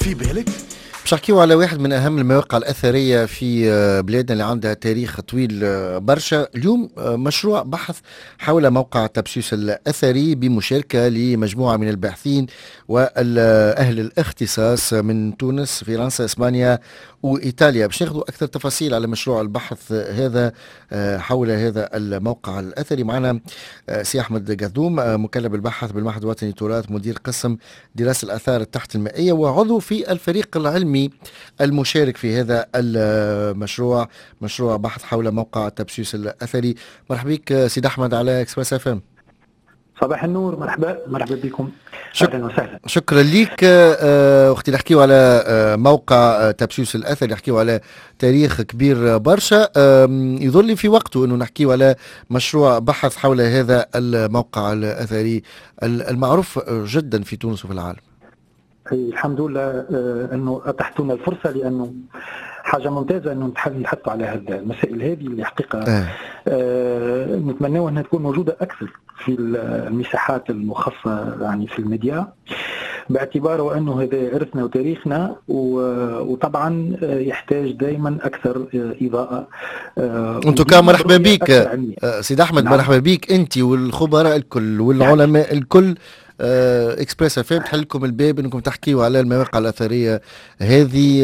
في بالك؟ باش نحكيو على واحد من أهم المواقع الأثرية في بلادنا اللي عندها تاريخ طويل برشا. اليوم مشروع بحث حول موقع تبسوس الأثري بمشاركة لمجموعة من الباحثين وأهل الاختصاص من تونس، فرنسا، إسبانيا وإيطاليا. باش ناخذوا أكثر تفاصيل على مشروع البحث هذا حول هذا الموقع الأثري. معنا سي أحمد قذوم، مكلف البحث بالمعهد الوطني للتراث، مدير قسم دراسة الآثار التحت المائية وعضو في الفريق العلمي المشارك في هذا المشروع، مشروع بحث حول موقع تبسوس الأثري. مرحبا بك سيد أحمد على إكسبريس اف ام. صباح النور، مرحبا بكم. اهلا وسهلا. شكرا ليك. وقت نحكيو على موقع تبسوس الأثري، نحكيو على تاريخ كبير برشا، يظل في وقته انه نحكيو على مشروع بحث حول هذا الموقع الأثري المعروف جدا في تونس وفي العالم. الحمد لله انه اتحتونا الفرصه، لانه حاجه ممتازه انه نحطوا على هذه المسائل هذه اللي حقيقه نتمنى انها تكون موجوده اكثر في المساحات المخصصه يعني في الميديا، باعتباره انه هذا ارثنا وتاريخنا، وطبعا يحتاج دائما اكثر اضاءه. انتم كان مرحبا بك سيد احمد. نعم. مرحبا بك انت والخبراء الكل والعلماء الكل. اكسبريس اف ام تحل لكم الباب انكم تحكيوا على المواقع الاثريه هذه،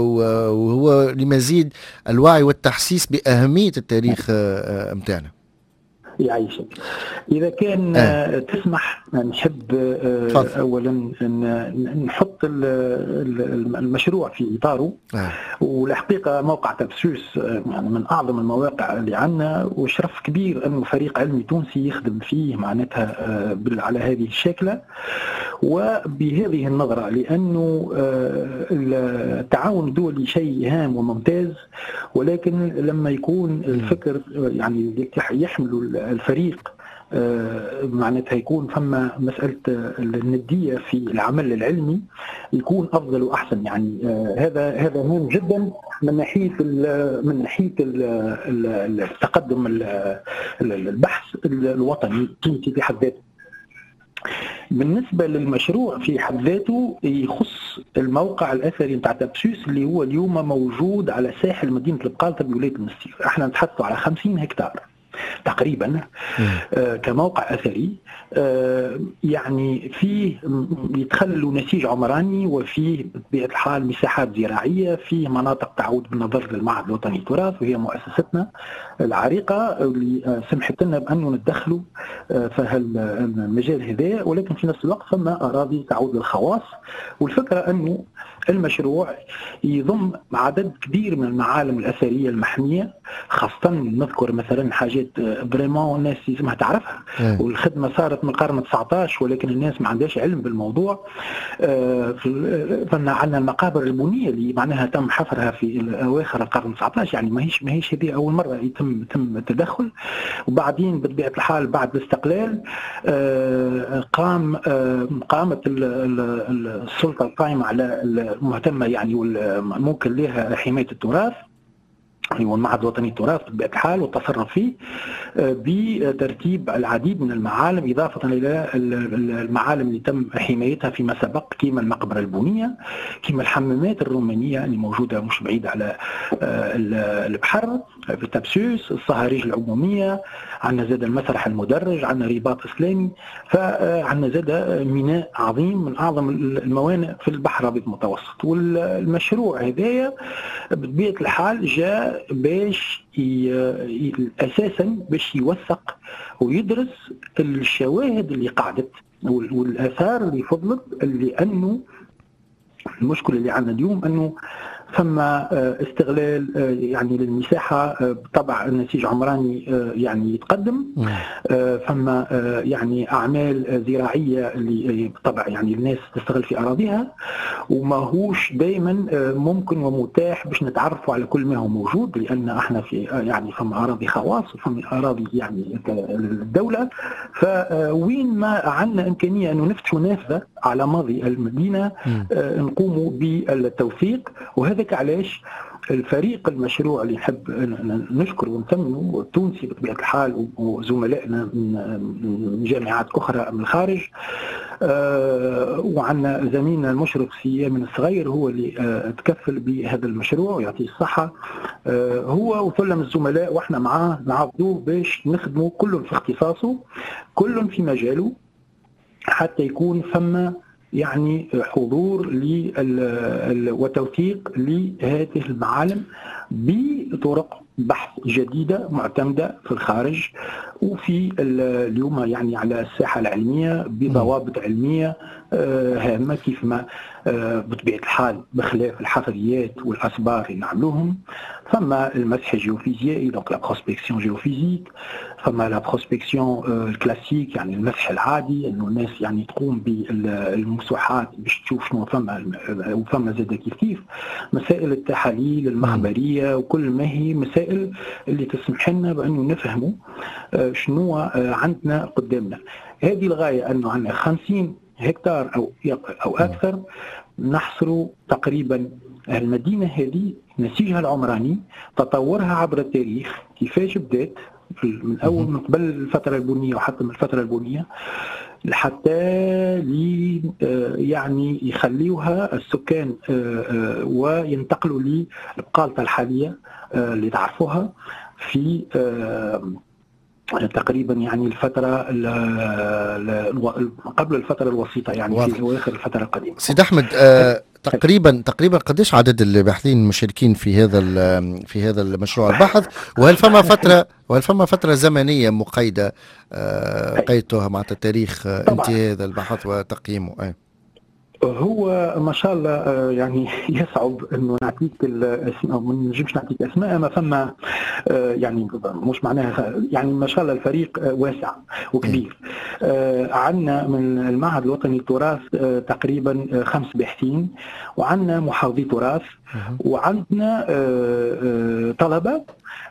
وهو لمزيد الوعي والتحسيس باهميه التاريخ متاعنا. يعيشك. إذا كان تسمح نحب أولا نحط المشروع في إطاره. والحقيقة موقع تبسوس يعني من أعظم المواقع اللي عندنا، وشرف كبير أنه فريق علمي تونسي يخدم فيه معناتها على هذه الشكلة وبهذه النظرة، لأنه التعاون الدولي شيء هام وممتاز، ولكن لما يكون الفكر يعني يحمل الفريق معناتها يكون فما مسألة الندية في العمل العلمي يكون أفضل وأحسن. يعني هذا مهم جدا من ناحية التقدم البحث الوطني في حد ذاته. بالنسبة للمشروع في حد ذاته يخص الموقع الأثري نتاع تبسوس اللي هو اليوم موجود على ساحل مدينة البقالطة بولاية المستير. احنا نتحدثوا على 50 هكتار تقريبا كموقع أثري. يعني فيه يتخلوا نسيج عمراني، وفيه بطبيعة الحال مساحات زراعية، فيه مناطق تعود بالنظر للمعهد الوطني للتراث وهي مؤسستنا العريقة اللي سمحت لنا بأنه ندخلوا في المجال هذا، ولكن في نفس الوقت ثم أراضي تعود للخواص. والفكرة أنه المشروع يضم عدد كبير من المعالم الأثرية المحمية، خاصة نذكر مثلا حاجات بريمون الناس يسمها تعرفها، والخدمة صارت من القرن 19 ولكن الناس ما عندهاش علم بالموضوع. عندنا المقابر البنية اللي معناها تم حفرها في أواخر القرن 19، يعني ما هيش هذه أول مرة يتم التدخل. وبعدين بطبيعة الحال بعد الاستقلال قامت السلطة القائمة على المهتمة يعني والممكن لها حماية التراث والمعهد الوطني للتراث بطبيعة الحال والتصرف فيه بترتيب العديد من المعالم، إضافة إلى المعالم اللي تم حمايتها فيما سبق، كما المقبرة البنية، كما الحمامات الرومانية اللي موجودة مش بعيد على البحر في تبسوس، الصهاريج العمومية، عندنا زاد المسرح المدرج، عندنا رباط إسلامي، فعندنا زاد ميناء عظيم من أعظم الموانئ في البحر الأبيض المتوسط. والمشروع هذايا بطبيعة الحال جاء باش أساسا باش يوثق ويدرس الشواهد اللي قعدت والآثار اللي فضلت، لأنه المشكلة اللي عندنا اليوم أنه ثم استغلال يعني للمساحة بطبع النسيج عمراني يعني يتقدم، ثم يعني أعمال زراعية اللي بطبع يعني الناس تستغل في أراضيها، وما هوش دائما ممكن ومتاح باش نتعرفوا على كل ما هو موجود، لأن احنا في يعني ثم أراضي خواص وثم أراضي يعني الدولة. فوين ما عندنا إمكانية أنه نفتحوا نافذة على ماضي المدينة نقوموا بالتوثيق. وهذا علاش الفريق المشروع اللي نحب نشكر ونثمنه التونسي بطبيعة الحال وزملائنا من جامعات أخرى من الخارج وعندنا زميلنا المشرف في يمن الصغير هو اللي تكفل بهذا المشروع ويعطيه الصحة، هو وثلم الزملاء واحنا معاه نعرضوه باش نخدموا كل في اختصاصه، كل في مجاله، حتى يكون ثم يعني حضور وتوثيق لهذه المعالم بطرق بحث جديدة معتمدة في الخارج وفي اليوم يعني على الساحة العلمية بضوابط علمية هامة، كيف ما بطبيعة الحال بخلاف الحفريات والأسبار اللي نعملوهم. ثم المسح الجيوفيزيائي دونك لا بروسبكسيون جيوفيزيك، ثم لا بروسبكسيون الكلاسيك يعني المسح العادي انه الناس يعني تقوم بالمسوحات باش تشوف شنو ثم زاد كيف مسائل التحاليل المخبريه، وكل ما هي مسائل اللي تسمح لنا بانه نفهموا شنو عندنا قدامنا. هذه الغايه انه عندنا 50 هكتار او اكثر نحصروا تقريبا المدينه هذه، نسيجها العمراني، تطورها عبر التاريخ، كيفاش بدات من اول من قبل الفتره البنيه وحتى من الفتره البنيه حتى لي يعني يخليوها السكان وينتقلوا للقالة الحاليه اللي تعرفوها في تقريبا يعني الفترة قبل الفترة الوسيطة يعني في أواخر الفترة القديمة. سيد أحمد، تقريبا قديش عدد الباحثين المشاركين في هذا المشروع البحث، وهل فما فترة زمنية مقيدة قيدتها مع تاريخ انتهاء هذا البحث وتقييمه؟ هو ما شاء الله يعني يصعب انه نعطيك الاسماء، ما نجمش نعطيك اسماء، ما ثم يعني مش معناها يعني ما شاء الله الفريق واسع وكبير. عندنا من المعهد الوطني للتراث تقريبا 5 باحثين، وعندنا محافظي تراث، وعندنا طلبه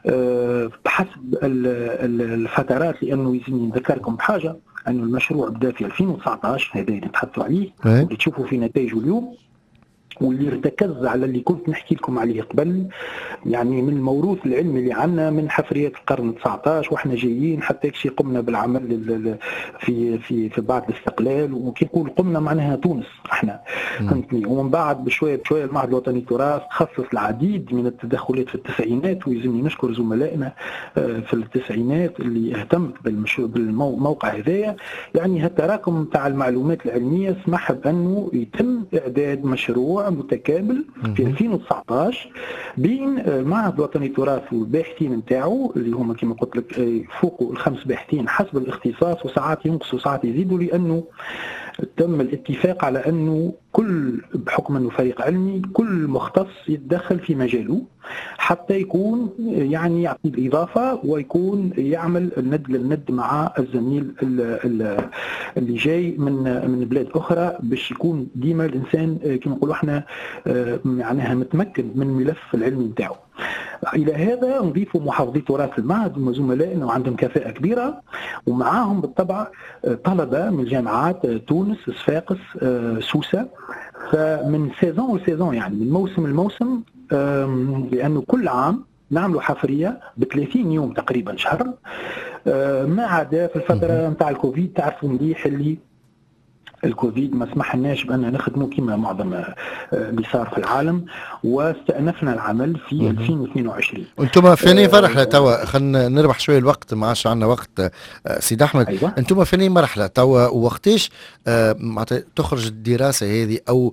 بحسب الفترات، لانه يلزمني نذكركم بحاجه انه المشروع بدا في 2019 هذا اللي نتحدثوا عليه واللي تشوفوا في نتائجه اليوم، واللي ارتكز على اللي كنت نحكي لكم عليه قبل، يعني من الموروث العلمي اللي عندنا من حفريات القرن 19 واحنا جايين حتى كشي قمنا بالعمل في بعد الاستقلال، وكي نقول قمنا معناها تونس احنا فهمتني. ومن بعد بشويه المعهد الوطني للتراث خصص العديد من التدخلات في التسعينات، ويلزمني نشكر زملائنا في التسعينات اللي اهتمت بالموقع هذايا. يعني هالتراكم تاع المعلومات العلميه سمح بانه يتم اعداد مشروع متكامل في 2019 بين المعهد الوطني للتراث والباحثين نتاعو اللي هما كما قلت لك فوقوا ال5 باحثين حسب الاختصاص، وساعات ينقصوا وساعات يزيدوا، لانه تم الاتفاق على انه كل بحكم انه فريق علمي كل مختص يتدخل في مجاله حتى يكون يعني يعطي الاضافه ويكون يعمل الند للند مع الزميل اللي جاي من بلاد اخرى، باش يكون ديما الانسان كما نقولوا احنا معناها متمكن من الملف العلمي نتاعو. الى هذا نضيفوا محافظي تراث المعهد وزملائنا وعندهم كفاءه كبيره، ومعاهم بالطبع طلبه من جامعات تونس، صفاقس، سوسه. فمن سيزون لسيزون يعني من موسم لموسم، لانه كل عام نعملوا حفريه ب 30 يوم تقريبا شهر، ما عدا في الفتره نتاع الكوفيد. تعرفوا مليح اللي الكوفيد ما سمحناش بان نخدموا كما معظم اللي صار في العالم، واستأنفنا العمل في 2022. انتم فين مرحله توا؟ خلينا نربح شويه الوقت، ما عادش عندنا وقت سيد احمد. أيوة. انتم فين مرحله توا، ووقتيش تخرج الدراسه هذه او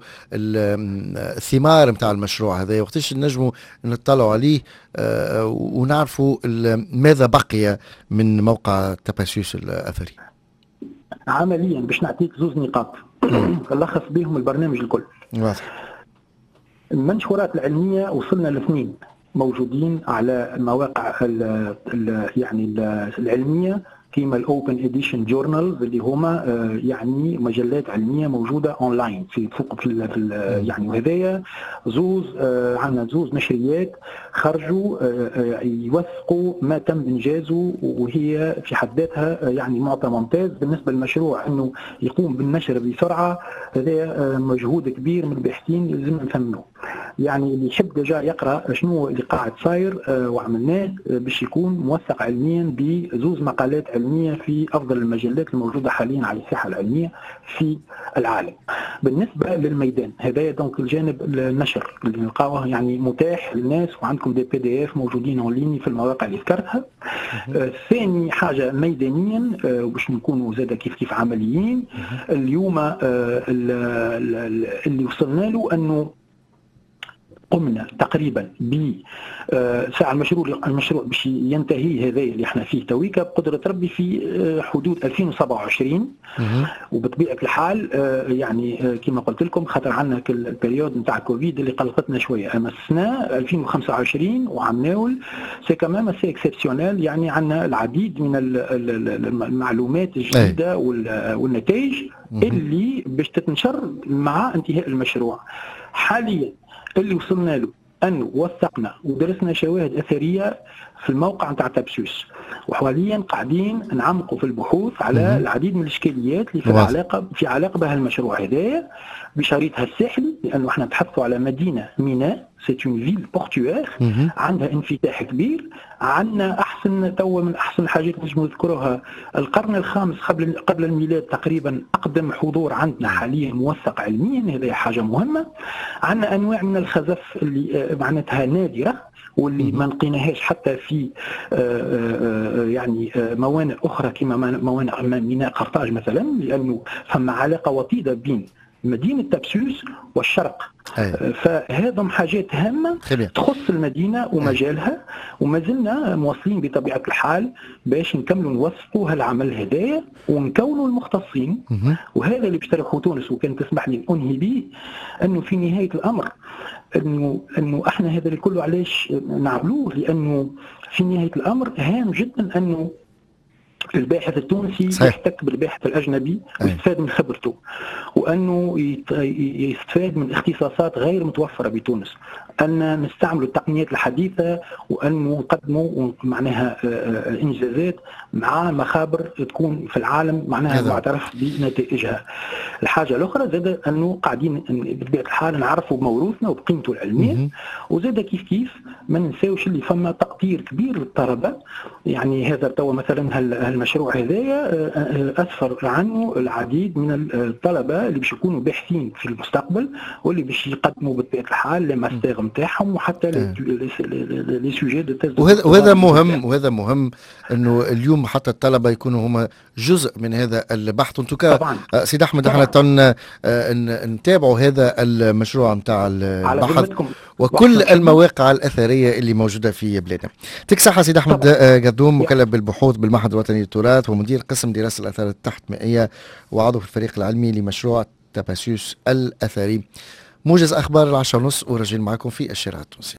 الثمار نتاع المشروع هذا، وقتيش نجموا نطلعوا عليه ونعرفوا ماذا بقي من موقع تباسيوس الاثري؟ عمليا باش نعطيك 2 نقاط نلخص بهم البرنامج الكل. المنشورات العلمية وصلنا ل2 موجودين على المواقع يعني العلمية، كيما الاوبن اديشن جورنالز اللي هما يعني مجلات علميه موجوده اونلاين في يعني. وهذايا عندنا 2 نشريات خرجوا يوثقوا ما تم انجازه، وهي في حد ذاتها يعني معطى ممتاز بالنسبه للمشروع انه يقوم بالنشر بسرعه. هذا مجهود كبير من الباحثين لازم نثمنوه. يعني اللي يحب ديجا يقرا شنو اللي قاعد صاير وعملناه باش يكون موثق علميا بزوز مقالات علميه في افضل المجلات الموجوده حاليا على الساحه العلميه في العالم. بالنسبه للميدان هذا دونك الجانب النشر اللي نلقاوه يعني متاح للناس، وعندكم دي PDF موجودين اونلاين في المواقع اللي ذكرتها. ثاني حاجه ميدانيا باش نكونوا زاد كيف عمليين اليوم اللي وصلنا له انه قمنا تقريبا ب ساعة المشروع باش ينتهي هذا اللي احنا فيه تويكا بقدرة ربي في حدود 2027. وبطبيعة الحال يعني كما قلت لكم خاطر عندنا البريود نتاع كوفيد اللي قلقتنا شوية، اما السنة 2025 وعمناول سي كمان سي اكسبسيونيل، يعني عندنا العديد من المعلومات الجديدة والنتائج اللي باش تتنشر مع انتهاء المشروع. حاليا اللي وصلنا له أنه وثقنا ودرسنا شواهد أثرية في الموقع نتاع تبسوس، وحاليا قاعدين نعمقوا في البحوث على العديد من الإشكاليات اللي في علاقة بها المشروع هذايا بشريطها الساحلي، لأنه احنا نتحدثوا على مدينة ميناء سيت اون فيل بورتوير عندها انفتاح كبير. عندنا احسن توا من احسن الحاجات اللي نذكروها القرن الخامس قبل الميلاد تقريبا اقدم حضور عندنا حاليا موثق علميا، هذه حاجه مهمه. عندنا انواع من الخزف اللي معناتها نادره واللي ما لقيناهاش حتى في يعني موانئ اخرى كما موانئ ميناء قرطاج مثلا، لانه فما علاقه وطيده بين مدينة تبسوس والشرق. فهذم حاجات هامة تخص المدينة ومجالها، وما زلنا مواصلين بطبيعة الحال باش نكملوا نوثقوا هالعمل هدايا ونكونوا المختصين. وهذا اللي بيشترحوا تونس، وكان تسمح لي أنهي به أنه في نهاية الأمر أنه احنا هذا الكل علاش نعملوه، لأنه في نهاية الأمر هام جدا أنه الباحث التونسي يحتك بالباحث الأجنبي ويستفاد من خبرته، وأنه يستفاد من اختصاصات غير متوفرة بتونس، أن نستعمل التقنيات الحديثة، وأن نقدموا معناها إنجازات مع مخابر تكون في العالم معناها معترف بنتائجها. الحاجة الأخرى زاد أنه قاعدين بطبيعة الحال نعرفوا بموروثنا وبقيمته العلمية، وزاد كيف ما ننساوش اللي فما تقدير كبير للطلبة. يعني هذا توا مثلا المشروع هذايا أسفر عنه العديد من الطلبة اللي باش يكونوا باحثين في المستقبل، واللي باش يقدموا بطبيعة الحال لماستر نتاعهم وحتى لي سوجي دو تيست. وهذا مهم انه اليوم حتى الطلبة يكونوا هما جزء من هذا البحث. انتوكا سيد احمد احنا نتابعوا هذا المشروع نتاع البحث وكل المواقع الأثرية اللي موجودة في بلادنا. يعطيك الصحة سيد أحمد قدوم، مكلف بالبحوث بالمعهد الوطني للتراث ومدير قسم دراسة الآثار التحتمائية وعضو في الفريق العلمي لمشروع تبسوس الأثري. موجز أخبار 10:30 ورجل معكم في الشارع التونسي.